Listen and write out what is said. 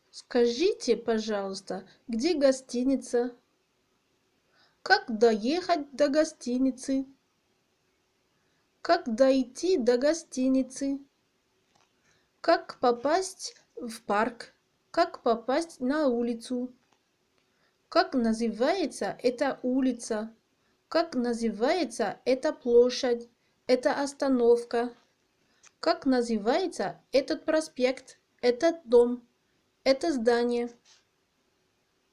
Скажите, пожалуйста, где гостиница? Как доехать до гостиницы? Как дойти до гостиницы? Как попасть в парк? Как попасть на улицу? Как называется эта улица? Как называется эта площадь? Эта остановка? Как называется этот проспект? Этот дом? Это здание?